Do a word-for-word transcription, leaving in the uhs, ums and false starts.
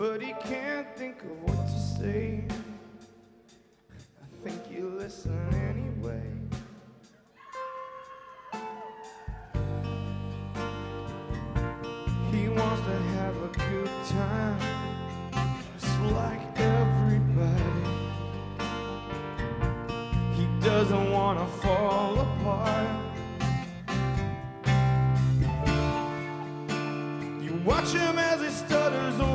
but he can't think of what to say. I think you listen anyway. He wants to have a good time, just like everybody. He doesn't want to fall apart. You watch him as he stutters